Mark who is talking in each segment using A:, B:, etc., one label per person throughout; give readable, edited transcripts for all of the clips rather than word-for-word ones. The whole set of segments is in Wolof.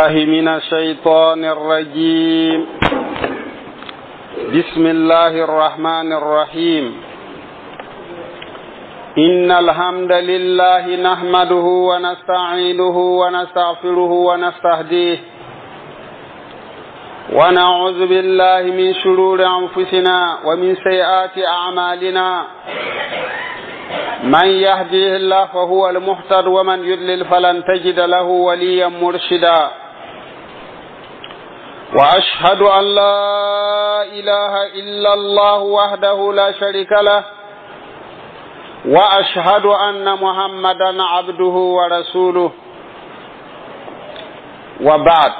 A: بالله من الشيطان الرجيم. بسم الله الرحمن الرحيم. إن الحمد لله نحمده ونستعينه ونستغفره ونستهديه ونعوذ بالله من شرور أنفسنا ومن سيئات أعمالنا. من يهديه الله فهو المهتد ومن يضلل فلن تجد له وليا مرشدا. وأشهد أن لا إله إلا الله وحده لا شريك له وأشهد أن محمدا عبده ورسوله. وبعد،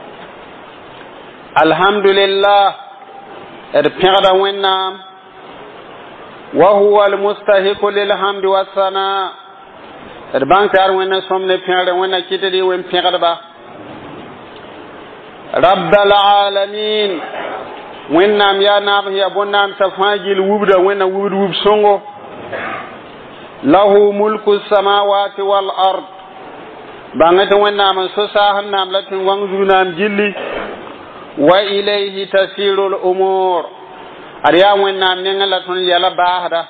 A: الحمد لله ارتقى ونام وهو المستحق للحمد والثناء. البانكار وين سومني بيار وين كيتدي وين بيار با رب العالمين وين نام يا نام يا بنام تفاجل وبدا وين وب سونغو له ملك السماوات والارض. بانغت وين نام سوسا نام لاتن وانغ نام جيلي وإليه تسير الأمور. أريا وين نعمل لتون يلا باهدا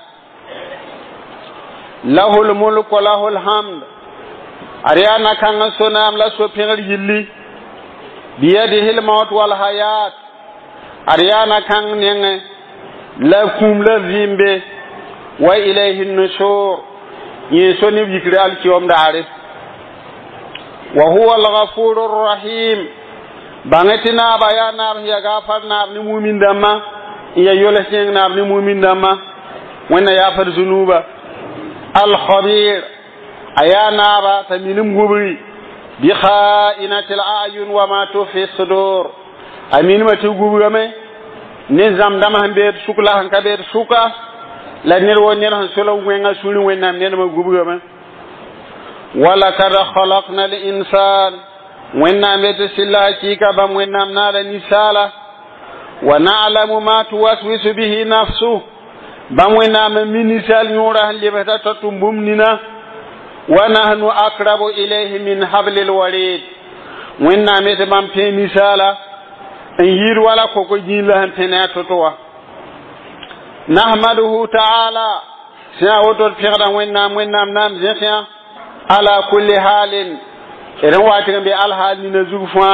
A: له الملك وله الحمد. أريا نكان سنام لا سوبير يلي بيده الموت والحياة. أريا نكان نعم لا كوم لا زيمبي وإليه النشور. يسوني بيكرال كيوم دارس. وهو الغفور الرحيم. بانتنا بيانا يا غفر ناب نمومين دما يا يولسين ناب نمومين دما وين يغفر ذنوبا. الخبير ايا نابا تمينم غبري بخائنة الأعين وما تخفي الصدور. امين ما تغبرمي نظام دما بير شكلا هنكا بير شوكا لا نيرو نير سولو وينغا سولو وين نام نير ما غبرمي. ولقد خلقنا الانسان وإنما يتسلى كيكا بام وإنما نالا نسالا ونعلم ما توسوس به نفسه بام وإنما من نسال نورا لبتا تتنبمننا ونحن أقرب إليه من حبل الوريد. وإنما يتبام في نسالا انهير ولا كوكو جين لهم تناتتوا. نحمده تعالى سنعود الفقر وإنما نام زخيا على كل حال إذن واتنا بالحال من الزوفا.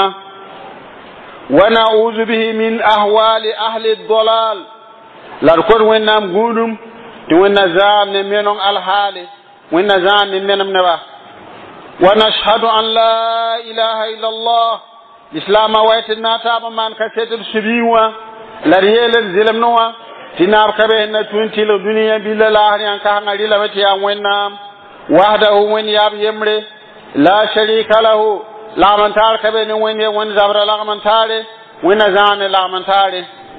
A: ونعوذ به من أهوال أهل الضلال. لاركور وينام قولهم ونزام منهم الحال ونزام منهم نبا. ونشهد أن لا إله إلا الله. إسلام ويتنا تاب من كسيت السبيوة لريال الزلم نوا تنار كبهن تونتي الدنيا بالله لاهر ينكهن للا متيا وينام وحده وين ياب يمري لا شريك له. لا من تار كبين وين زبر لا من تار وين زان لا من تار.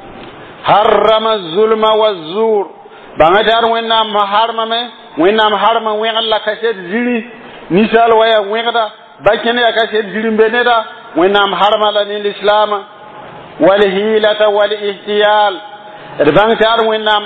A: حرم الظلم والزور. بانجار وين محرم وين محرم وين الله كسيد زيني نسال ويا وين دا بكني كسيد زين بندا وين محرم لنا الإسلام والهيلة والاحتيال. بانجار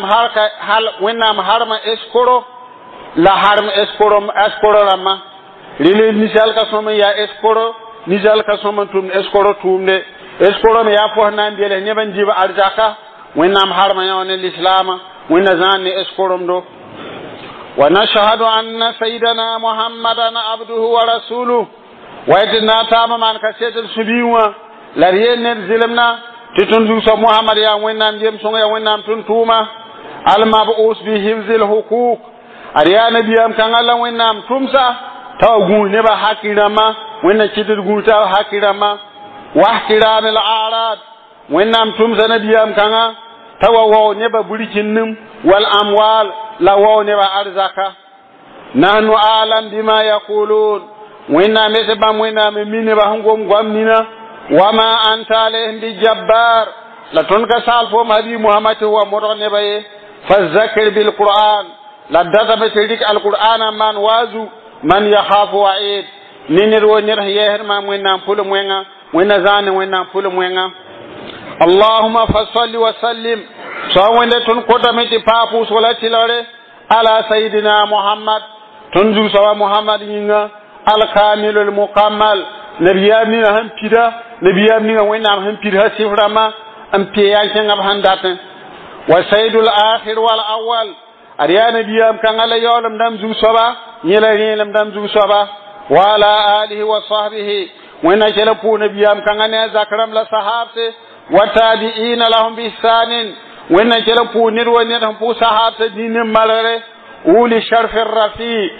A: وين محرم اسكورو لا حرم اسكورو لما lili nisal ka soma ya eskoro nisal ka soma tum eskoro tumde eskoro me ya fo nan biele neben jiba arzaka wenam harma ya on l'islam wenna zanni eskorom do. wa nashhadu anna sayyidana muhammadan abduhu wa rasuluhu wa idna tama man ka sedel subiwa la rienen zilemna titun du so muhammad ya wennam jem so ya wennam tun tuma al mab'us bi hifzil huquq. ariya nabiyam kan Allah wennam tumsa tawu neba hakirama wenna cidir guta hakirama wa ihtiramil a'rad wennam tumza nabiyam kanga tawu neba burikinnim wal amwal la wa neba arzaka. nahnu a'lam bima yaqulun wenna mesbam wenna minne ba hangom gwamnina wama anta alayhim bijabbar. la ton ka salfo mabi muhammad wa modone baye fazakir bil qur'an la data be tirik al qur'ana man wazu man yakhafu wa'id ninir wonir yeher ma wenna pulu mwenga wenna zane wenna pulu mwenga. allahumma fasalli wa sallim so wende ton kodameti papu solati lore ala sayidina muhammad tunju sawa muhammad yinga al kamilul mukammal nabiyam ni han pida nabiyam ni wẽnnaam han pida siframa am piya kenga handaten wa sayyidul akhir wal awwal ariya nabiyam kan ala yolam dam zu soba yela yelam dam zu soba wa ala alihi wa sahbihi wẽnna kela pu nabiyam kan ne zakram la sahabse wa tabi'ina lahum bi ihsanin wẽnna kela pu nirwa ne pu sahabse dinin malare uli sharfir rafi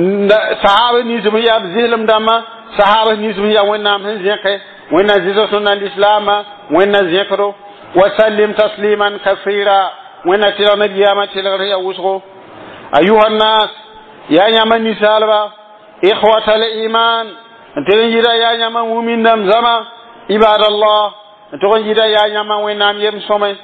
A: sahaba ni zum ya zilim dama sahaba ni zum ya wẽnnaam sẽn zẽke wẽnna zɩsa sunna lislama wẽnna zẽkro wa sallim tasliman kathira wẽnna tɩlg nabiyama tɩlgr ya wʋsgo ayuha nnas ya yãmba ninsaalba ikhwata al iman n tɩg n yɩda ya yãmba mumindam zama ibadallah n tʋg n yɩda ya yãmba wẽnnaam yem sõme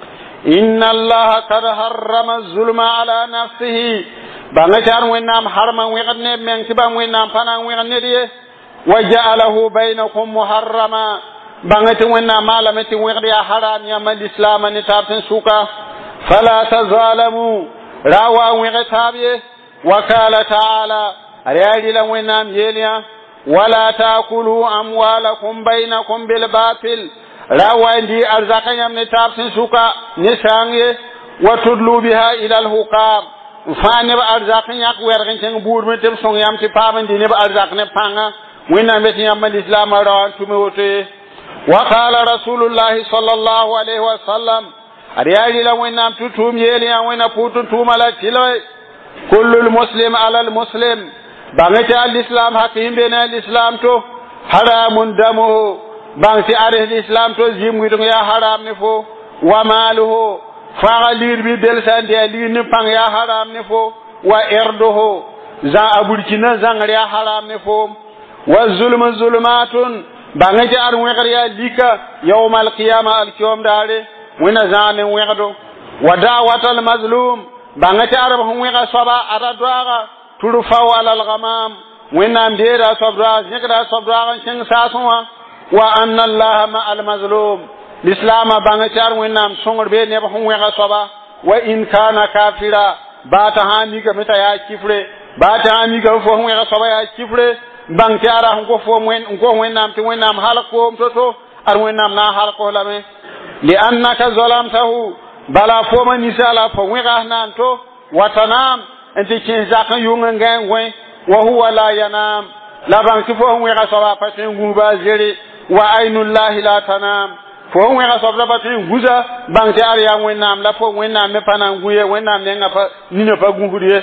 A: inna allaha kad harrama zulma ala nafsihi bãnga tar wẽnnaam harma wẽgd neb meng tɩ bãmb wẽnnaam pa na n wẽgd ned ye wa ja'alahu bainakum muharrama bãnga tɩ wẽnnaam maalame tɩ wẽgd yaa haram yãmba lislaama ne taab sẽn sʋka fala tazalamu ra wa wẽg taab ye wa kala taala ad yaa rɩla wẽnnaam yeel yã wala taakulu amwalakum bainakum bilbatil ra wa ndi arzaka yãmb ne taab sẽn sʋka ne sãang ye wa tudlu biha ila alhukam fãa neb arzak n yãk wɛrg n kẽng buudme tɩ b sõng yãmb tɩ paam n dɩ neb arzak ne pãnga wẽnnaam be tɩ yãmba lislaamã rao n tʋme woto ye wa qala rasulullahi sallallahu alayhi wa sallam ad yaa rɩla wẽnnaam tɩ tʋʋm yeel yã wẽnna pʋʋ tɩ tʋʋma la tɩlge kullu lmuslim ala lmuslim bãng tɩ alislam hak yĩn be ne alislam to haramun damuhu bãng tɩ ars lislam to zĩm-wɩdg yaa haram ne fo wa maaluhu faga lir bi del san de lir ni pang ya haram ne fo wa irduhu za aburkina zangri ya haram ne fo wa zulmu zulumatun banga jar wegr ya lika yawmal qiyamah al kiyom dare wina zane wegdo wa da'watal mazlum banga jar ba wega soba ada doaga turfa wala al ghamam wina ndera sobra zikra sobra sing saswa wa anna allaha ma al mazlum l'islam banga tar wẽnnaam sõngr be neb sẽn wẽga soaba wa in kana kafira baata sã mika me t'a yaa kifre baata sã mika fo sẽn wẽga soaba yaa kifre bãng tɩ ara sẽn kos wẽnnaam tɩ wẽnnaam halk koom to-to ad wẽnnaam na n halkos lame liannaka zalamtahu bala fooma ninsaala fo wẽgas naan to wa tanaam n tɩ kẽs zak n yʋng n gãe wẽ wa huwa la yanaam la bãng tɩ fo sẽn wẽga soaba pa tõe n gũuba a zere wa ainullahi la tanaam fo wẽga soabra pa tõe n gusa bãng tɩ ad yaa wẽnnaam la fo wẽnnaam me pa na n gũ ye wẽnnaam nenga pa nina pa gũsd ye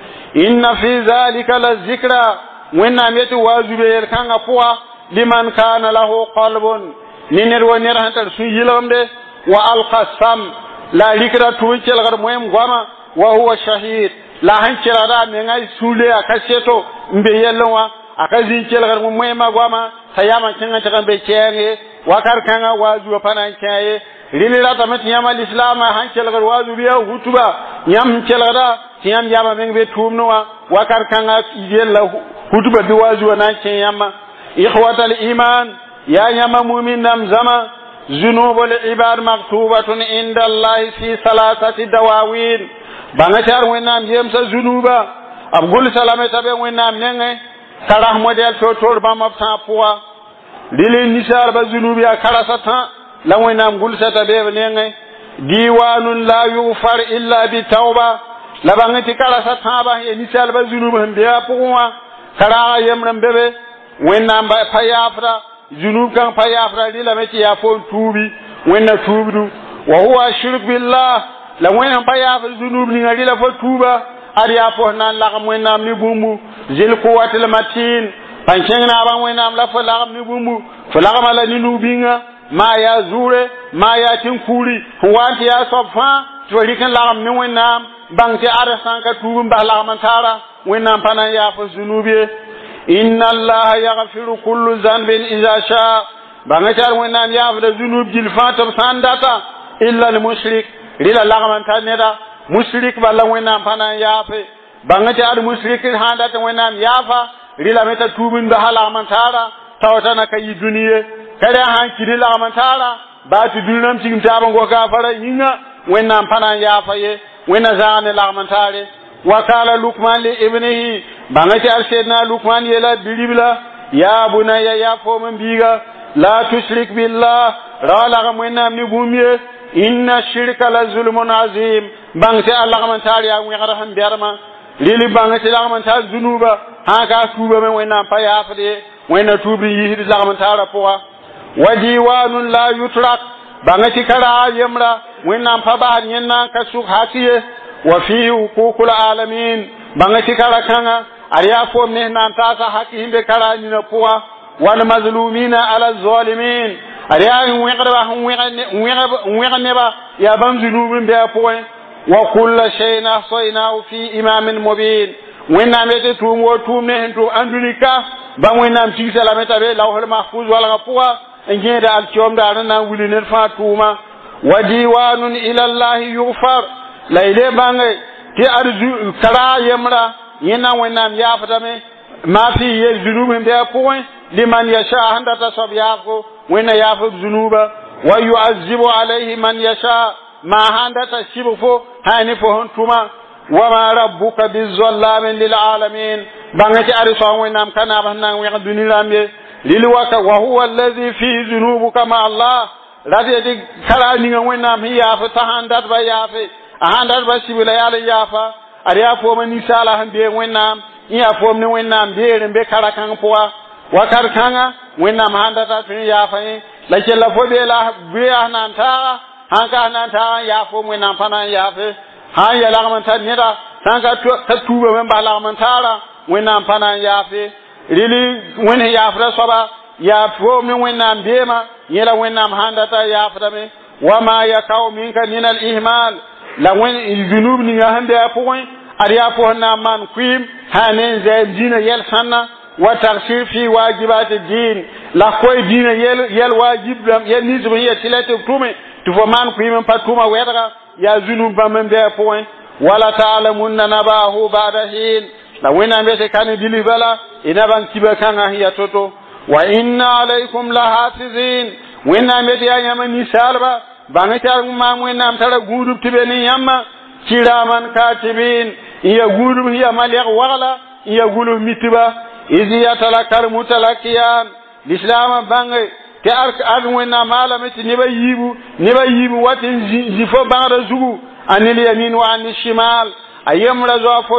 A: inna fi zalika la zikra wẽnnaam yetɩ waazu be yel-kãngã pʋga liman kana lahu qalbun ne ned wa ned sẽn tar sũ-yɩlgemde wa alqa sam la a rɩkda tʋʋm kelgd moẽm goama wa huwa shahid la sẽn kelgda a menga sũle a ka seto n be yellẽ wã a ka zĩ kelgd moẽmã goama t'a yama kẽngã tɩg n be kɛɛnge wakar kãngã waazu wã pa na n kẽ ye rɩl ratame tɩ yãmb lislaamã sãn kelgd waazu bɩ yaa hutuba yãmb sẽn kelgda tɩ yãmb yama meng be tʋʋmdẽ wã wakar kãngã yella hutuba bɩ waazu wã na n kẽ yãmba ikhwata al-iman ya yãmba mumin-dãmb zãma zunubu al-ibad maktubatun inda allahi fi salasati dawawin bãnga tɩ ad wẽnnaam yemsa zunuba b gʋlsa lame t'a be wẽnnaam nengẽ t'a ras modɛl to-toor bãmb b sã pʋga rɩl ninsaalba zunub yaa karasa tã la wẽnnaam gʋlsa t'a be b nengẽ diwanun la yugfar illa bi tauba la bãng tɩ karasa tãabã ye ninsaalba zunub sẽn be a pʋgẽ wã karaaga yembr n be be wẽnnaam pa yaafda zunub kãng pa yaafda rɩlame tɩ yaa fo n tuubi wẽnna tuubdu wa huwa shirk billah la wẽnnaam pa yaaf zunub ninga rɩla fo tuuba ad yaa fo sẽn na n lagem wẽnnaam ne bũmbu zil quwatl matin pan kẽng naabã wẽnnaam la fo lagem ne bũmbu fo lagma la ne nug-bĩnga maa yaa zuure maa yaa tẽn-kuuri sẽn wa n tɩ yaa soab fãa tɩ fa rɩk n lagem ne wẽnnaam bãng tɩ ad sã n ka tuub n bas lagem n taara wẽnnaam pa na n yaaf zunub ye inna allaha yaghfiru kullu zanbin iza shaa bãng tɩ ad wẽnnaam yaafda zunub gill fãa tɩ b sã n data illa lmushrik rɩla lagem n tar neda mushrik bala wẽnnaam pa na n yaafe bãng tɩ ad mushrik sã n dat wẽnnaam yaafa rɩlame t'a tuub n basa lagem n taara t'a wa t'a na ka yɩ dũni ye kada sãn kɩd lagem n taara baa tɩ dũni rãmb tigim taab n gos gaafara yĩnga wẽnnaam pa na n yaafa ye wẽnna zãag ne lagem n taare wa kala lukman li ibnihi bãng tɩ ad sedna lukman yeela biribla ya bunayya ya fo min biga la tushrik billah rala wennam ni gumiye inna shirka la zulmun azim bangte Allah man tari ya wi gara han berma lili bangte la man tar zunuba ha ka tuba men wennam pa ya fade wenna tubi yi la man tara poa wadiwanun la yutrak bangati kara yamra wennam pa ba nyenna ka su hatiye wa fi huququl alamin bangati kara kanga ariya fo me nan ta sa haki himbe kara ni na poa wal mazlumina ala zalimin ariya wegane ba ya ban zunubin be poa wa kullu shay'in ahsaynahu fi imamin mubin wennam ete tumo tumne hento andunika ba wennam ci salameta be lawhul mahfuz wala poa ngeda al ciom da na wuli ne fa tuma wadiwanun ila allah yughfar layle bangai ti arju kara yamra yena wennam ya fatame ma fi yazunubin be poin liman yasha handa tasab yaqo wenna yafu zunuba wa yu'azzibu alayhi man yasha ma handa tashibu fo hani fo hontuma wa ma rabbuka bizallamin lil alamin bangati arso wennam kana banna wi dunilambe lilwaka wa huwa alladhi fi dhunubuka ma Allah radi di kala ni wennam hiya fa tahandat ba yafe ahandat ba sibila yala yafa ariya fo man insala hambe wennam iya fo ni wennam beere be kala kan poa wakar kanga wennam handata tin yafa la kella fo be la biya nan ta hanka nan ta ya fo wennam pana yafe ha ya la man tan nida tanka ka tuba men ba la man tara wennam pana yafe rili wani ya fara soba ya fo min wennam bema yela wennam handata ya fadame wama yakau minka min al ihmal la wen junub ni nga hande ya point ariya fo na man quim hanen ze dina yel sanna wa taghfir fi wajibat ad-din la koy dina yel wajib yel ni zo yel tilate tume tu fo man quim patuma wedra ya junub ba men be point wala ta'lamunna nabahu ba'da hin la wena mbete kan dili bala ina ban kiba kan hiya toto wa inna alaykum lahafizin wena mbete ya nyama ni salba banga tar ma wena am tara gudub tibe ni yamma kiraman katibin iya gudub hiya maliq wala iya gulu mitiba izi yatalakar mutalakiyan l'islam banga te ark ad wena malamati ni bayibu watin jifo banga zugu anil yamin wa anil shimal ayamra zo fo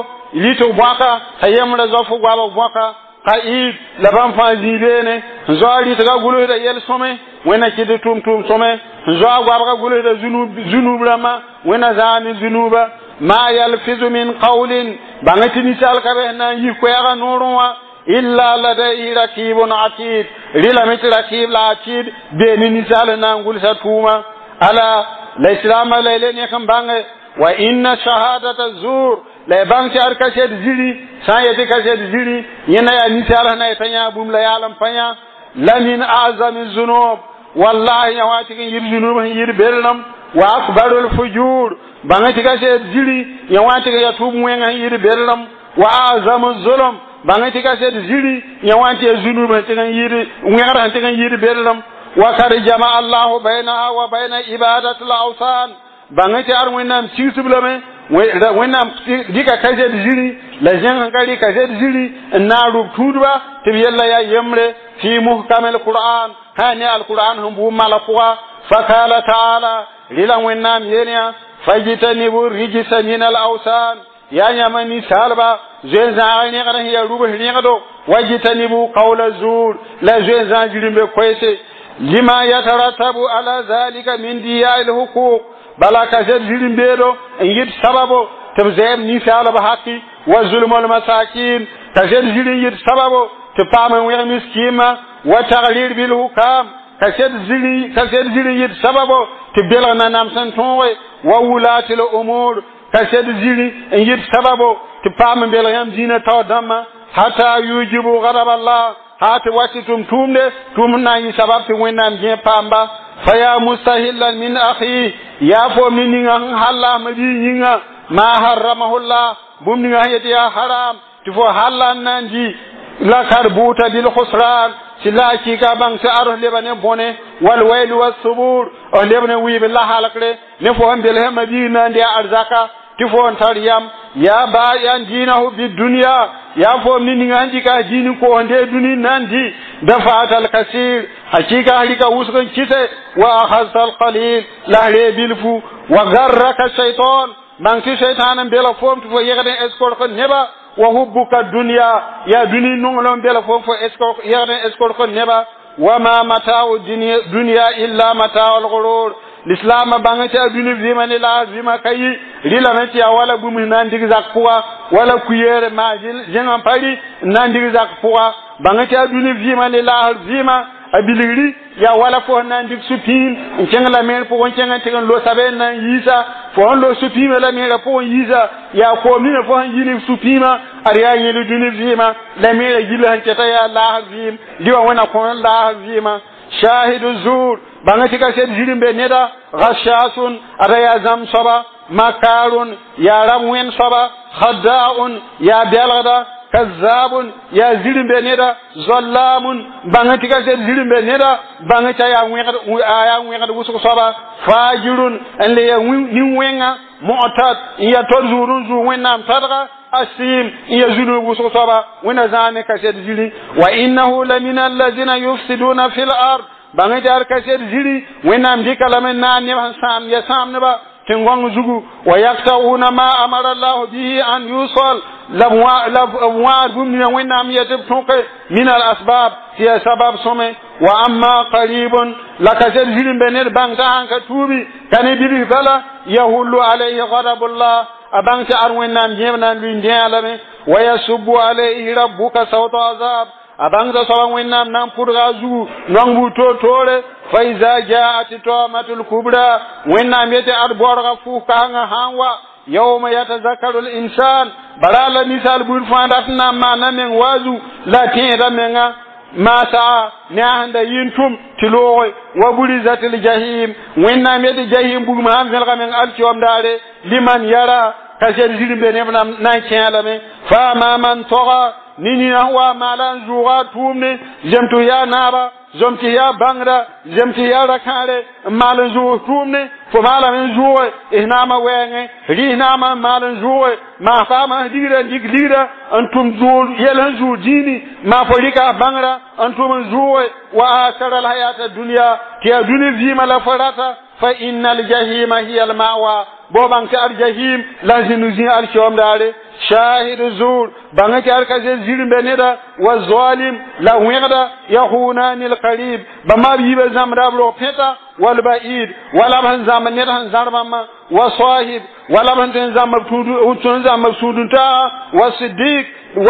A: lito bwaka ayamra zo fo gwaba bwaka qaid laban fa jibene zo lito ga gulu da yel some wena kidi tum some zo gwaba ga gulu da zunub rama wena zani zunuba ma yalfizu min qawlin bangati misal kabe na yi ko ya nurwa illa ladai rakibun atid rila mit rakib la atid be ni misal na ngul sa tuma ala la islam laylen yakam bange wa inna shahadata zur la bang char ka shed ziri sayete ka shed ziri yena ya ni sala na tanya bum la yalam panya lamin azami zunub wallahi ya wati kin yir zunub yir belnam wa akbarul fujur bangati ka shed ziri ya wati ya tubu wenga yir belnam wa azamu zulum bangati ka shed ziri ya wati zunub tan yir wenga tan yir belnam wa kar jama Allah bainaha wa baina ibadati al-awsan bangati ar wenam sisublame wenam dika kaje diri la jen ngari kaje diri na rubtudwa tibiyalla ya yamre fi muhkamil qur'an hani al-qur'an hum malaqwa fa qala ta'ala lila wenam yenya fajitanibu rijsa min al-awsan ya nyamani salba jen zaani ngara ya rubu ngado wajitanibu qawla zur la jen zaani koyse lima yatarattabu ala zalika min diya'il huquq bala kaset jirim bedo yit sababo tabzem ni sala ba haqi wa zulmul masakin kaset jirim yit sababo te pama wi miskima wa taghlil bil hukam kaset jirim yit sababo te belana nam san tonwe wa wulatil umur kaset jirim yit sababo te pama belayam dina tawadama hatta yujibu ghadab Allah hati watitum tumna yi sabab ti wenam je pamba faya mustahillan min akhi ya fo mininga halla madinga ma haramahu Allah bumninga yati ya haram ti fo hallan nanji la karbuta bil khusran silaki ka bang sa aro lebane bone wal wayl was subur o lebane wi billah halakre ne fo hambel he madina ndi arzaka ti fo tariyam ya ba yan dinahu bid dunya ya fo min nganji ka jini ko nde duni nandi dafa'at al-kasir hakika halika wuskan kite wa akhadta al-qalil la rebilfu wa garraka shaytan banki shaytanan bela fom fo yegade escort ko neba wa hubbuka dunya ya duni nongolon bela fom fo escort yegade escort ko neba wa ma mata'u dunya illa mata'ul ghurur l'islam bangati aduni vimani la vima kayi rila nanti wala bumi nandigi zakpuwa wala kuyere majil jengan pari nandigi zakpuwa bangati aduni vimani la vima abiliri ya wala fo nandik supin ngengla mer po ngenga tegen lo sabe nan yisa fo lo supima la mer po yisa ya ko mi fo yini supima ariya yini duni vima la mer gila hanketa ya la vim diwa wana ko la vima shahidu zur bangati ka sed jirimbe neda ghashasun araya zam saba makarun ya ramwen saba khada'un ya belgada kazzabun ya jirimbe neda zallamun bangati ka sed jirimbe neda bangata ya ngada wusu saba fajirun alle ya ni wenga mu'tad ya tozurun zu wenam tadga asim ya zulu wusu saba wena zane ka sed jiri wa innahu lamina allazina yufsiduna fil ard bangi jar kaset jiri wenam dikalamen na ne sam ya sam ne ba tingon zugu wa yaqtauna ma amara Allah bihi an yusal labwa gumna wenam yatib tonke min al asbab ya sabab some wa amma qaribun la kaset jiri bener bangta hanka tubi kane bibi bala yahullu alayhi ghadabullah abangta arwenam jebnan lundi alame wa yasubbu alayhi rabbuka sawta azab abangza sawan wennam nan purga zu nangbu tore fa iza jaat tawmatul kubra wennam yete arborga fu kanga hanwa yawma yatazakkaru al insan barala misal bur fandatna manamen wazu la tira menga masa ne handa yintum tiloy wa bulizatil jahim wennam yete jahim bugma am fel gamen alciom dare liman yara kajer jirimbe ne nan kialame fa ma man toga nini wa malan zuwa tumne jamtu ya naba zamti ya bangra jamti ya rakare malan zuwa tumne fo malan zuwa ihnama wenge rihnama malan zuwa ma fama digira antum zuwa yelan zuwa dini ma folika bangra antum zuwa wa akara al hayata dunya tiya duni vima la farata fa innal jahima hiya al ma'wa boban ka al jahim lazinu zi al shawm dare شاهد الزور بانك اركز الزير بندا والظالم لا ويغدا يخونان القريب بما بيب زمرا بلو فتا والبعيد ولا من زمن ندا زربما وصاحب ولا من زمن مبتود زمن مبسودنتا والصديق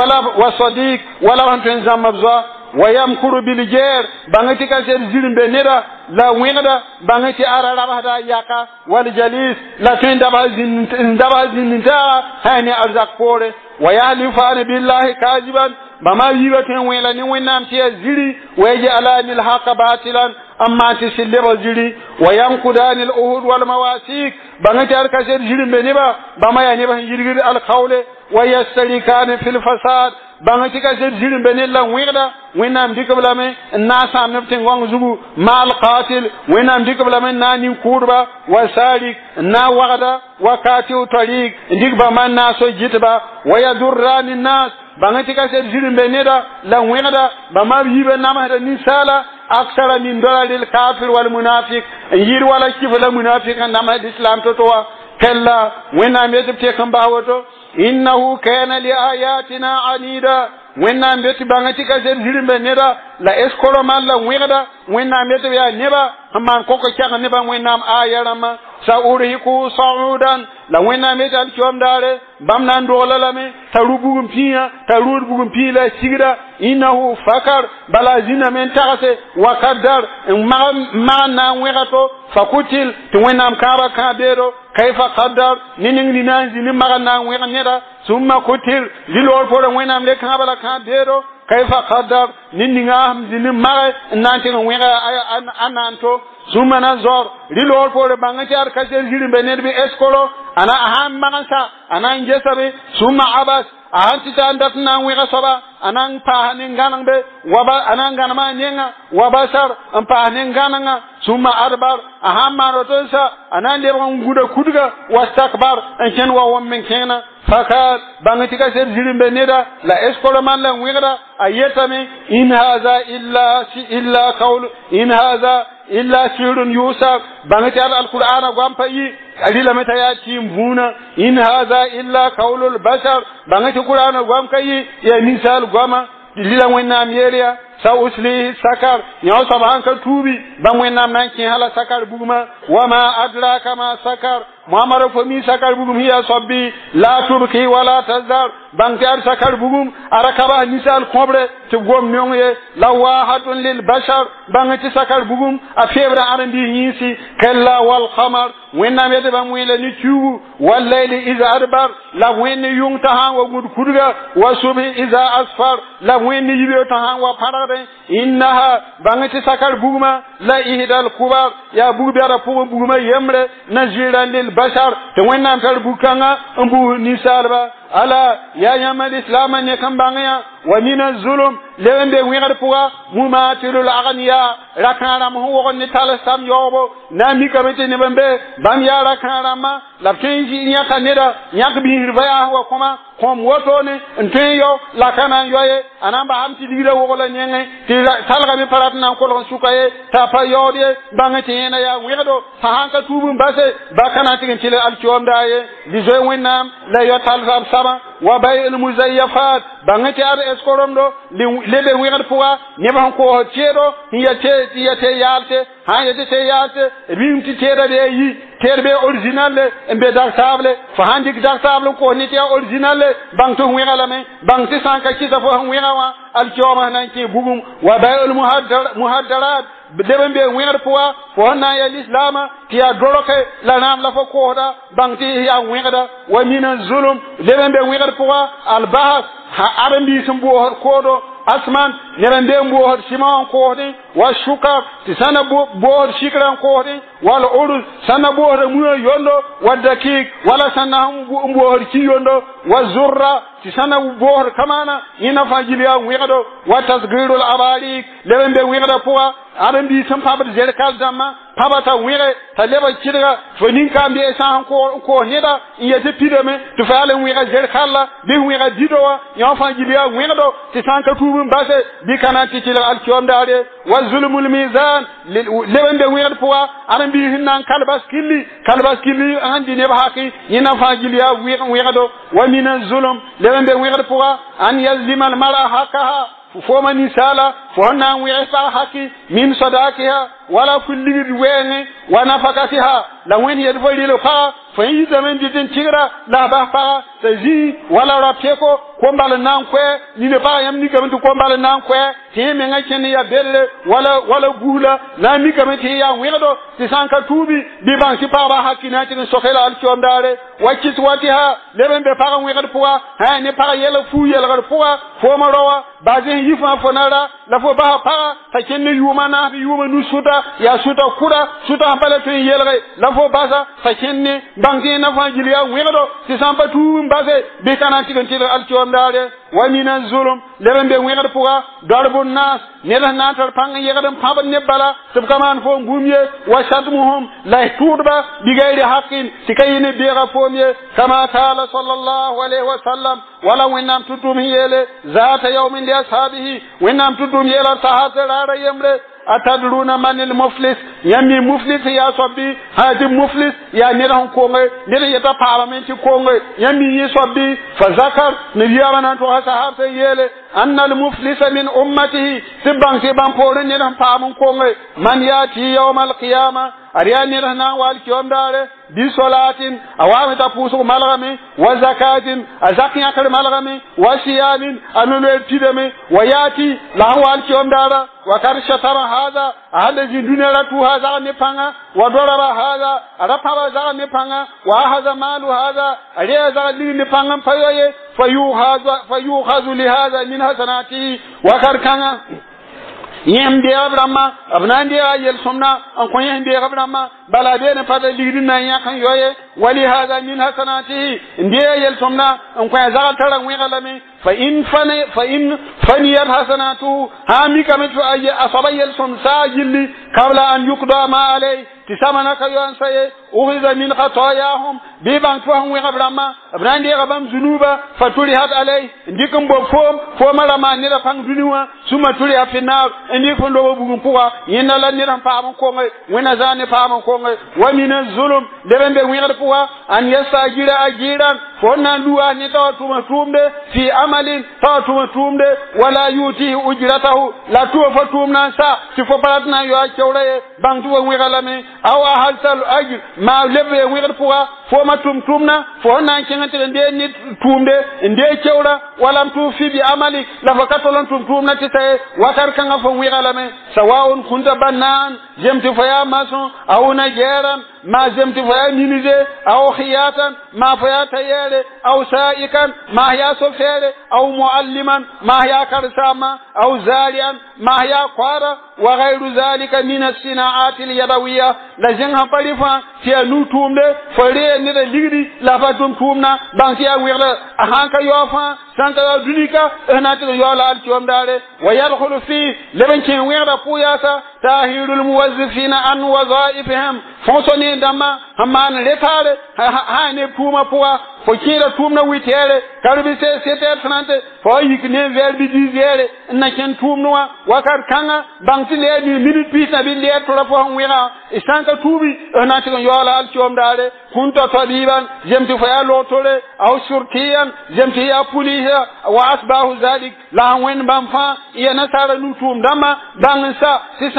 A: ولا من زمن مبزا ويمكر بالجير بانك كاسر الزير بندا لا ويغدا بانك ارا بهدا ياكا والجليس لا تندبازين تا هاني ارزاق فوري ويالفان بالله كاذبا بما يبتن ويلا ني وينام تي زيري ويجعل الحق باطلا اما تسلب الزيري وينقضان العهود والمواثيق بانك اركاسر زيري بنبا بما يعني بان يرغي القول ويستريكان في الفساد bangati ka se jirin benella wingda wenam dikablame na sam naftin gong zugu mal qatil wenam dikablame na ni kurba wa salik na wagada wa katiu tariq dikba man na so jitba wa yadurrani nas bangati ka se jirin beneda la wingda bama yibe nama da ni sala aksara min dalalil kafir wal munafiq yir wala kifla munafiq nama islam to kella wenam yete kan bawoto innahu kana li ayatina anida wenna mbeti bangati ka ser hirimbe neda la eskoro malla wegda wenna mbeti ya neba hamman koko kyanga neba wenna ayarama sauriku saudan la wenna mbeti al chomdare bamna ndolalame tarubugum piya tarubugum pila sigira innahu fakar bala zina men tagase wa qaddar ma na wegato fakutil to wenna kaba kabero kayfa qaddar ninin linanzi ni magana wegneda summa kutil lilor fo wenna le kabala kabero kayfa qaddar ninninga hamzini mare nanti wega ananto summa nazor lilor fo bangati ar kaser hirimbe nerbi eskolo ana aham manasa ana injesabe summa abas ahanti tandatna wega soba anan pa nin ganang be waba anan ganama nyenga wabasar an pa nin gananga summa adbar ahamma rotonsa anan de nguda kudga wastakbar an ken wa won men kena fakat bangitika ser jirimbe neda la eskolo man la wigra ayetame in hadha illa qawl in hadha illa sirrun yusaf bangiti alquran gwampa yi alila meta ya timbuna in hadha illa qawlul bashar bangiti qur'an gwamka yi ya misal gwama lila wenna miyeria sa usli sakar nyaw sabahan ka tubi ban wenna nan kin hala sakar buguma wama adraka ma sakar muhammad fo mi sakar bugum hiya sabbi la tubki wala tazar bangar sakar bugum arakaba misal kobre to gom nyonye lawahatun lil bashar bangati sakar bugum a febra arandi yisi kalla wal qamar wenna mede bam wila ni tubu wal layli iza adbar la wenni yungta han wa gud kudga wa subhi iza asfar la wenni yibe ta han wa parade innaha bangati sakar buguma la ihdal kubar ya bugbe ara fu buguma yemre najiran lil bashar to wenna tar bukanga ambu nisalba ala ya yamal islam ne kan bangaya wa min az-zulum lewende wigar puga mumatilul aghniya rakana mu wogon ni talasam yobo na mi kamete ne bambe bam ya rakana ma la kenji nya kaneda yak bi hirvaya wa kuma kom woto ne nteyo la kana yoye anamba hamti digira wogola nyenge talga mi parat nan ko lon sukaye ta pa yode bangati ena ya wigado sahanka tubu mbase bakana tigin tile alciomdaye bizo wennam la yotal sama wa bay'il muzayyafat bangati ar eskoromdo lebe wigar puwa neba ko cedo yate yalte ha yate yalte rimti tera de yi terbe original embe dar table fa handik dar table ko ni te original bangto wigala me bangti sanka kita fo wigawa alcioma nanki bugum wa bay'il muhaddarat deben be wigar puwa fo na ya islama tiya doroke la nam la fo koda bangti ya wigada wa min zulum deben be wigar puwa al bahas arandi sumbo kodo asman nerande mbo simon koodi wa shuka tisana bo shikran koodi wala urus sana bo muyo yondo wadaki wala sana mbo ci yondo wa zurra tisana bo kamana ina fajiliya wigado wa tasgirul abalik lembe wigada puwa arandi sam pabar jerkal damma pabata wire taleba kirga fonin kambe esan ko heda yete pideme to faale wiga jerkalla bi wiga didowa yo fajiliya wigado tisanka tubum base bi kanati ci al kiomdade wa zulmul mizan lewende wiga puwa arandi hinnan kalbas killi andi ne bahaki ina fajiliya wigado wa min zulum lewende wiga puwa an yazlima al mar'a hakaha فوما نسالا فهنا ويسا حكي من صداقها ولا كل وين ونفقتها لوين يدفل لها فإن زمن جدن تغرى لا بحفا تزي ولا رابتكو كومبال نانكوه نينبا يمني كمتو كومبال نانكوه تيمي نغيكني يا بيل ولا بولا نامي كمتي يا ويغدو تسانكا توبي بيبان سيبابا حكي ناتي سوخيلا الكيوم داري وكيس واتها لبن بفاقا ويغد فوا ها نباقا يلا فو يلغد فوا فوما روا بازين يفا فنالا لفو باها باقا فكيني يوما نافي يوما نسوتا يا سوتا كورا سوتا حبالتين يلغي لفو بازا فكيني بانكي نفا جليا ويغدو تسانبا توم بازي بيكانا تيغن الكيوم داري ومن الظلم لبن بيغد فوا ضرب الناس نيلا ناتر بانغ يغدم بابا نبالا سبكمان فوم بوميه وشدمهم لا يتوربا بغير حقين تكيني بيغا فوميه كما قال صلى الله عليه وسلم ولو إنام تدوم يلي ذات يوم لأصحابه وإنام تدوم يلي صحابة رارا يمري أتدرون من المفلس يمي مفلس يا صبي هذا مفلس يا نيرهم كونغي نير يتا بارلمنت كونغي يمي يصبي فذكر نبيانا تو صحابة يلي أن المفلس من أمته سبان بورن نيرهم بارلمنت كونغي من يأتي يوم القيامة أريان نيرهنا والكيوم داره بصلاة أوامي تفوسو ملغمي وزكاة أزاكي أكل ملغمي وصيام أنولي تدمي وياتي له والكيوم داره وكار شطر هذا أهل دنيا لتو هذا نفانا وضرب هذا رفع هذا نفانا وهذا مال هذا أريا هذا نفانا فيوخذ لهذا من حسناته وكار كان yembe abrama abnande ayel somna an ko yembe abrama bala be ne fada ligrin nan yakan yoye wali hada min hasanati inde ayel somna an ko zagal taran wi galami fa in faniyat hasanatu ha mi kamet fa ay asabayal son sajili qabla an yuqda ma alay tisamana ka yon saye uhiza min khatayahum bi ban to han wi abrama abrandi gabam zunuba faturihat alay ndikum bo fo marama ni da fang duniwa suma turi afina ndi ko ndo bugum puwa yina la ni ran paam ko ngai wena zane paam ko ngai wa min zulum debembe wi ngada puwa an yasajira ajiran fo nan duwa ni tawatuma tumde fi amalin tawatuma tumde wala yuti ujratahu la tuwa tumna sa ti fo paratna yo akewre bang tuwa wi galame aw haltal ajr ma lebe wi ngada puwa fo ma tumna fo nan kengante de ni tumde nde kewra wala tu fi bi amali la fakatolan tumna ti tay wakar kanga fo wi galame sawaun kunta banan jemti faya mason aw najeran ما زمت فيا مينيزي أو خياطا ما فيا تيالي أو سائكا ما هي سفيري أو معلما ما هي كرساما أو زاريا ما هي قارة وغير ذلك من الصناعات اليدوية لجنها بريفا فيها نوتوم دي فريه نيدا لغري لفتوم تومنا بانكيا ويغلا أهانكا يوفا سانكا دونيكا اهناتي يولا الكيوم داري ويدخل فيه لبنكين ويغلا قوياسا تاهير الموظفين عن وظائفهم فوصني dama hamman retare ha ne puma puwa fo kira tumna witere karbi se seter sanante fo yikne verbi dizere na ken tumnwa wakar kanga bangti le di minute pita bi le to rapo wira istanka tubi na ti yola al ciom dare kunta tabiban jemti fo ya lotore aw shurtiyan jemti ya puliha wa asbahu zalik la wen bamfa ya nasara nutum dama bangsa si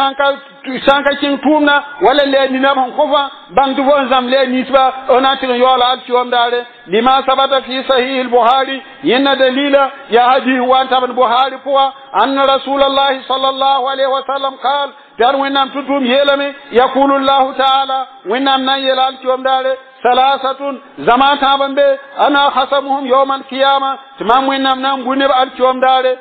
A: sanka king tumna wala le ni na ban kofa bang du fon zam le nisba onati yola al ciom dare lima sabata fi sahih al-bukhari yana dalila ya hadi wa taban bukhari puwa anna rasulullah sallallahu alaihi wasallam qal dar wenam tutum yelame yaqulu allah ta'ala wenam nan yelal ciom dare ثلاثة زمان تابن بي أنا خصمهم يوم القيامة تمام وينام نام بنيب الكيوم داري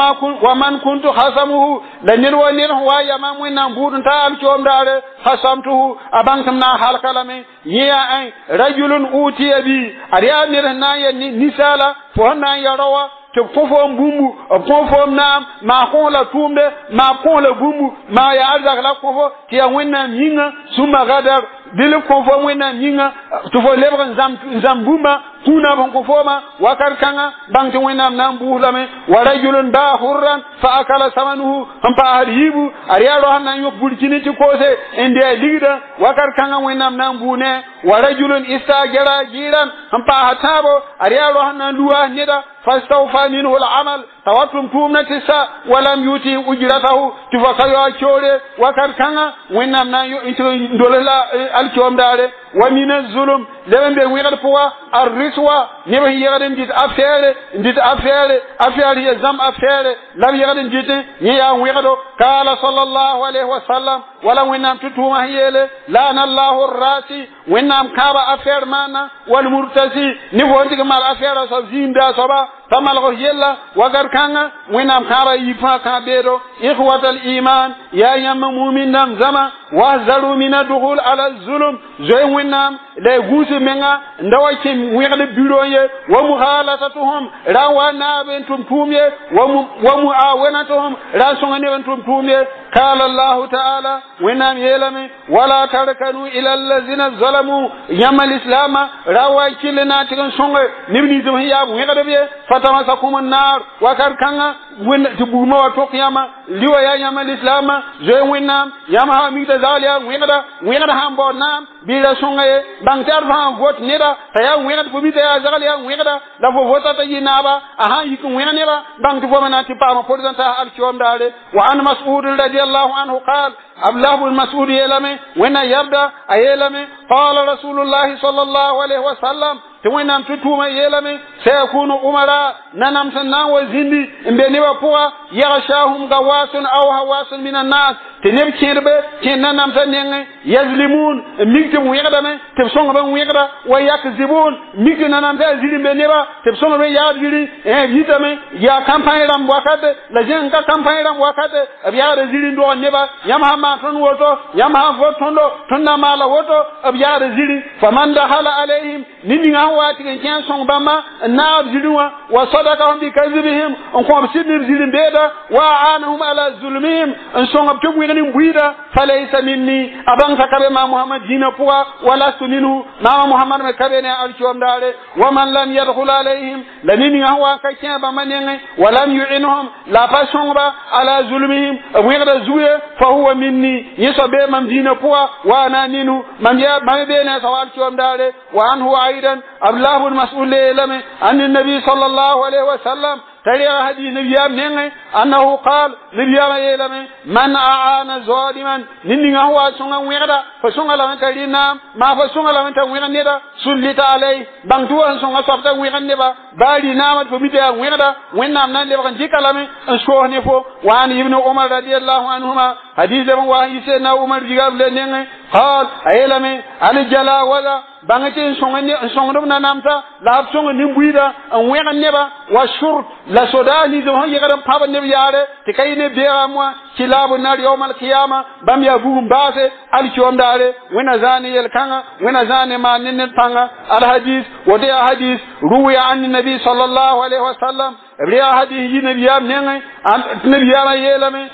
A: ومن كنت خصمه لنروا نروا يمام وينام بودن تا الكيوم داري خصمته أبانكمنا حالك لمي يا أي رجل أوتي بي أريا نرهنا نسالة فهنا يروا تفوفهم بومو تفوفهم نام ما كون لا تومده ما كون لا بومو ما يا أرزاق لا كوفو كي وينام ينغ ثم غدر dile ko fo wena nyinga to fo lebra zambuma kuna bon ko foma wakar kanga bangte wena nam buhlame warajulun bahurran fa akala samanuhu ampa haribu ariado hanan yo burkini ci kose ende ligida wakar kanga wena nam bune warajulun istajara jiran ampa hatabo ariado hanan duwa nida fastawfa minhu al-amal tawatum tumnatisa walam yuti ujratahu tufakayo chore wakar kanga wena nam yo ndolela الكوم داره ومن الظلم لمن بيغير فوا الرسوة نبه يغدن جيت أفعال هي زم أفعال لم يغدن جيت يا ويغدو قال صلى الله عليه وسلم ولو وينام تتوما هي لان الله الراسي وينام كابا أفعال مانا والمرتسي نبه انتك مال أفعال سبزين دا صبا فمالغو يلا وغر كانا وينام كابا يفا كابيرو إخوة الإيمان يا يم مؤمن نام زما وهزروا من الدخول على الظلم زي وينام لا غوسي منغا ndawaki wi'ade bureau ye wa muhalatatuhum rawana bentum tumye wa muawanatuhum rasongane bentum tumye qala allah ta'ala winam yelame wala tarkanu ila allazina zalamu yamal islama rawaki lena tigan songe nimni zum hiya wi'ade be fatamasakum an-nar wa karkanga win tibuma wa toqiyama liwa ya yamal islama je winam yama mi da zalia wi'ada hambo nam bi la songe bangtar fa vote nida taya wena ko bita ya zagali ya wena la fo vota ta yinaba aha yiku wena neba bangti fo manati pama presidenta al kiwam dale wa an mas'ud radiyallahu anhu qala abdullah ibn mas'ud yelame wena yabda ayelame qala rasulullah sallallahu alaihi wasallam tuwenam tutuma yelame sayakunu umara nanam sanna wa zindi mbeni wa puwa yaghshahum gawasun aw hawasun minan nas teneb kirbe kenanam sanne yazlimun migtum wegdame te songa ban wegda wa yakzibun migna nam ta zili meneba te songa ban yadiri vitame ya campagne ram wakate la jenga campagne ram wakate abiya zili ndo neba yamha ma ton woto yamha votondo tonna mala woto abiya zili faman dakhala alaihim ninga hawa tigen ken song bama na zilwa wa sadaqahum bi kadhibihim on ko sidin zilin beda wa anhum ala zulmihim en song ab to ngani buida falaysa minni aban sakabe ma muhammad dina puwa wala suninu ma muhammad me kabe ne alciom dale wa man lam yadkhul alayhim lanini hawa ka ken ba manenge wa lam yu'inhum la fa song ba ala zulmihim wira zuwe fa huwa minni yeso be mam dina puwa wa na ninu mam ya mam be ne sawal ciom dale wa anhu aidan ablahu almas'ul lama an النبي صلى الله عليه وسلم ترى حديث نبي امنه انه قال نبي يلم من اعان ظالما نين هو سون ويدا فسون لا ترينا ما فسون لا ترينا ندا سلط عليه بانتو ان سون صفتا ويدا نبا بالي نامت فبيدا ويدا وينام نان لي بكن ديكلامي ان سو نيفو وان ابن عمر رضي الله عنهما حديث من وحي سيدنا عمر جاب لنين قال ايلم الجلا ولا bangati songna namta la songa nimbuida an wena neba wa shur la sodani zo yigara paba ne yare te kayne beera moi kilabu nar yawmal qiyama bam ya bugum base al ciomdare wena zani yel kanga wena zani ma nenen tanga al hadith wadi hadith ruya an nabi sallallahu alaihi wasallam riya hadith nabi ya nenge nabi ya yelame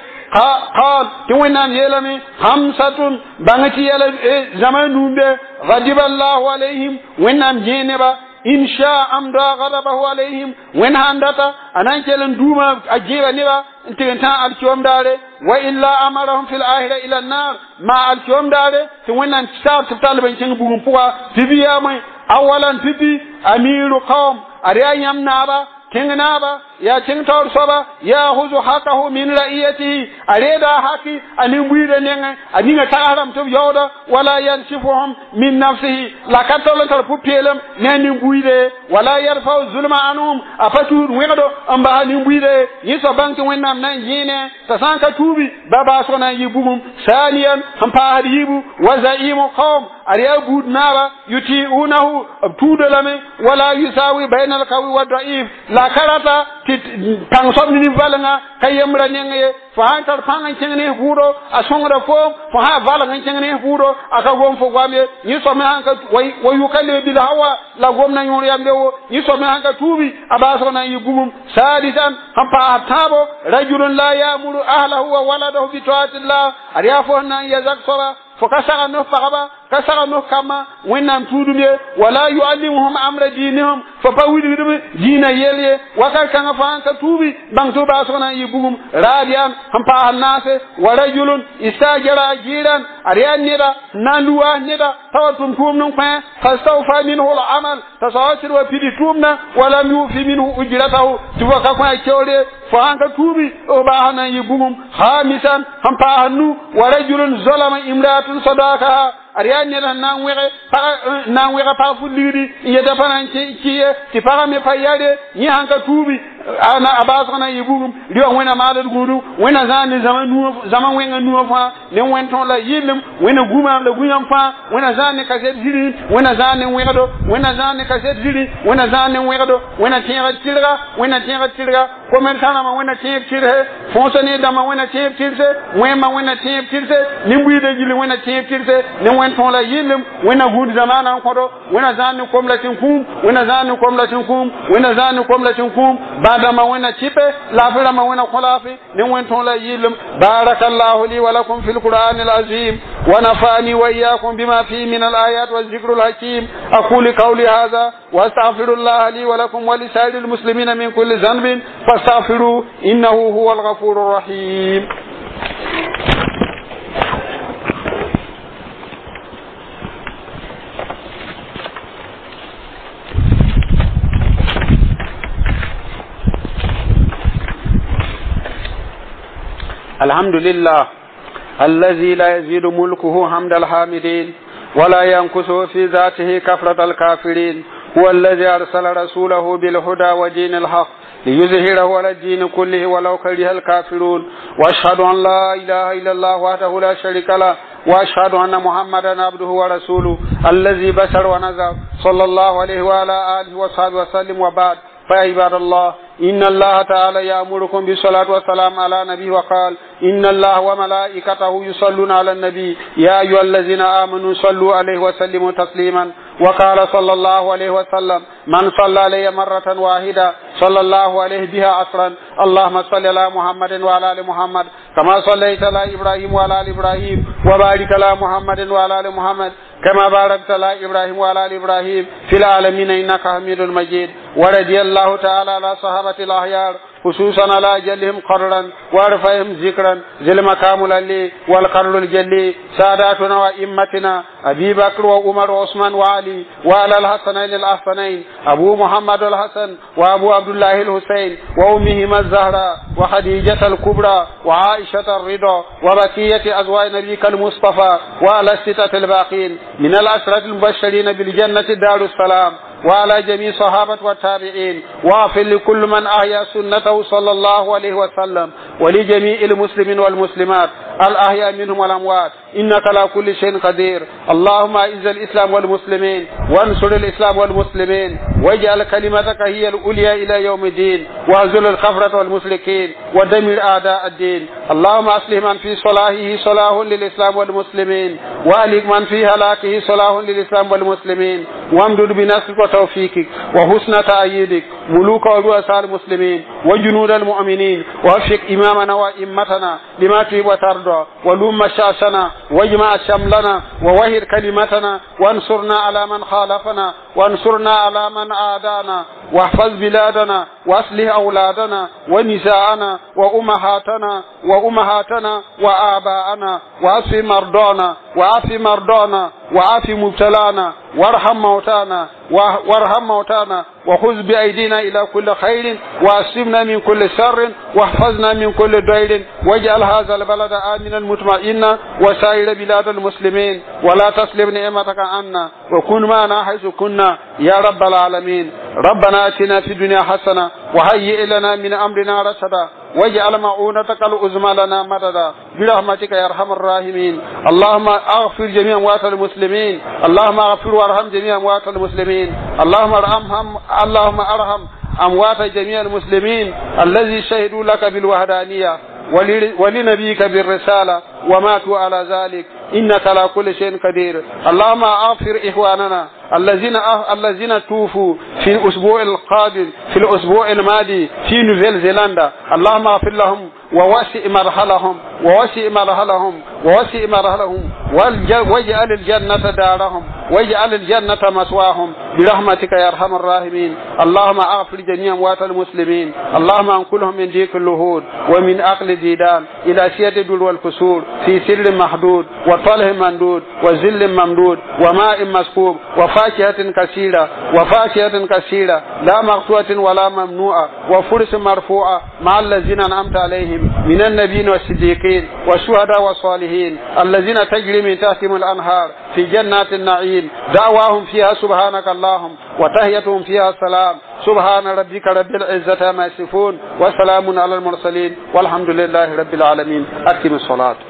A: قال توينان يلمي خمسة بانتي يلا زمان نومبه غضب الله عليهم وينام جينبا إن شاء أمر غضبه عليهم وين هندتا أنا كلن دوما أجيبا نبا انت انتا الكيوم داري وإلا أمرهم في الآخرة إلى النار ما الكيوم داري توينان كتاب تبتال بيشن بوهم فوا تبي يامي أولا تبي أمير قوم أريا يمنابا كنغنابا يا كنتور صبا ياخذ حقه من رعيته اريدا حقي ان بيد نين ان تاهرم تو يودا ولا ينشفهم من نفسه لا كتول تر بوبيلم نين بيد ولا يرفع الظلم عنهم افتور ويدو ام با نين بيد يسو بانك وينام نان يينه تسانكا توبي بابا سونا يبوم ثانيا هم فاديبو وزعيم قوم اريا بود نابا يتيونه تودلمه ولا يساوي بين القوي والضعيف لا كرتا tang som ni valanga kayemra nenge fa hantar panga cengene huro asongra fo fa ha valanga cengene huro aka gom fo gwame ni so me hanka wayu kalle bil hawa la gom na nyon yambe wo ni so me hanka tubi abaso na yugumum sadisan hampa atabo rajulun la ya'muru ahlahu wa waladahu bi ta'atillah ariya fo na yazak sora فكسر نو فغبا كسر نو كما وينام تودمي ولا يعلمهم امر دينهم فباويد دين يلي وكان كان فان كتوبي بان توبا سونا يبوم راديان هم با الناس ورجل استاجر اجيرا اريان نيدا نالوا نيدا توتم كوم نون فان فاستوفى منه العمل تصاصر وفي تومنا ولا يوفي منه اجرته توكا كان كيولي فان كتوبي او با هنا يبوم خامسا هم با هنو ورجل ظلم امراه صداقها ariane nan wega pa fuliri yeda pananche kiye ti parame payade ni hanka tubi ana abasa na yibugum dio wena mala gudu wena zani zaman wenga nuwa fa ne wenton la yilim wena guma la guyam fa wena zani kaset jiri wena zani wegado wena zani kaset jiri wena zani wegado wena tira tilga komerkana ma wena tira fonsone dama wena tira wema wena tira nimbuide jili wena tira ne wenton la yilim wena gudi zamana kodo wena zani komla tinkum wena zani komla tinkum wena zani komla tinkum بعدما وين تشيبه لا فلما وين خلافي نوين تولا يلم بارك الله لي ولكم في القرآن العظيم ونفعني وإياكم بما فيه من الآيات والذكر الحكيم أقول قولي هذا واستغفر الله لي ولكم ولسائر المسلمين من كل ذنب فاستغفروه إنه هو الغفور الرحيم الحمد لله الذي لا يزيد ملكه حمد الحامدين ولا ينقصه في ذاته كفرة الكافرين هو الذي أرسل رسوله بالهدى ودين الحق ليظهره على الدين كله ولو كره الكافرون وأشهد أن لا إله إلا الله وحده لا شريك له وأشهد أن محمدا عبده ورسوله الذي بشر ونذر صلى الله عليه وعلى آله وصحبه وسلم وبعد فعباد الله إن الله تعالى يأمركم بالصلاة والسلام على نبي وقال إن الله وملائكته يصلون على النبي يا أيها الذين آمنوا صلوا عليه وسلموا تسليما وقال صلى الله عليه وسلم من صلى علي مرة واحدة صلى الله عليه بها عشرا. اللهم صل على محمد وعلى آل محمد كما صليت على إبراهيم وعلى آل إبراهيم وبارك على محمد وعلى آل محمد كما باركت على إبراهيم وعلى آل إبراهيم في العالمين إنك حميد مجيد. ورضي الله تعالى على صحابة الأخيار خصوصا على جلهم قررا وارفعهم ذكرا ذي المقام العلي والقرر الجلي ساداتنا وإمتنا أبي بكر وعمر وعثمان وعلي وعلى الحسنين الأحسنين أبو محمد الحسن وأبو عبد الله الحسين وأمهما الزهراء وخديجة الكبرى وعائشة الرضا وبقية أزواج نبيك المصطفى وعلى الستة الباقين من العشرة المبشرين بالجنة دار السلام وعلى جميع صحابة والتابعين واغفر لكل من أحيا سنته صلى الله عليه وسلم ولجميع المسلمين والمسلمات الأحياء منهم والأموات إنك على كل شيء قدير. اللهم أعز الإسلام والمسلمين وانصر الإسلام والمسلمين واجعل كلمتك هي العليا إلى يوم الدين واهزل الكفرة والمشركين ودمر أعداء الدين. اللهم أصلح من في صلاحه صلاح للإسلام والمسلمين وأهلك من في هلاكه صلاح للإسلام والمسلمين وامدد بنصرك وتوفيقك وحسن تأييدك ملوك ورؤساء المسلمين وجنود المؤمنين ووفق إمامنا وإمتنا لما تحب وترضى ولم شاشنا واجمع شملنا ووهر كلمتنا وانصرنا على من خالفنا وانصرنا على من عادانا واحفظ بلادنا واصلح أولادنا ونساءنا وأمهاتنا وآباءنا وعاف مرضانا وعاف مبتلانا وارحم موتانا وخذ بأيدينا إلى كل خير وأسلمنا من كل شر واحفظنا من كل ضير واجعل هذا البلد آمنا مطمئنا وسائر بلاد المسلمين ولا تسلب نعمتك عنا وكن معنا حيث كنا يا رب العالمين. ربنا آتنا في الدنيا حسنة وهيئ لنا من أمرنا رشدا واجعل معونتك العظمى لنا مددا برحمتك يا أرحم الراحمين. اللهم اغفر جميع أموات المسلمين اللهم اغفر وارحم جميع أموات المسلمين اللهم ارحم أموات جميع المسلمين الذي شهدوا لك بالوحدانية ولنبيك بالرسالة وماتوا على ذلك إنك على كل شيء قدير. اللهم اغفر إخواننا الذين توفوا في الأسبوع القادم في الأسبوع الماضي في نيوزيلندا. اللهم اغفر لهم ووسع مرحلهم واجعل الجنة دارهم واجعل الجنة مسواهم برحمتك يا أرحم الراحمين. اللهم اغفر جميع أموات المسلمين اللهم انقلهم من ضيق اللهود ومن عقل الديدان إلى سيادة الدول والكسور في سر محدود وطلح ممدود وذل ممدود وماء مسكوب وفاكهة كثيرة لا مقطوعة ولا ممنوعة وفرس مرفوعة مع الذين أنعمت عليهم من النبيين والصديقين والشهداء والصالحين الذين تجري من تحتهم الأنهار في جنات النعيم دعواهم فيها سبحانك اللهم وتحيتهم فيها سلام. سبحان ربك رب العزة ما يصفون وسلام على المرسلين والحمد لله رب العالمين. أقم الصلاة.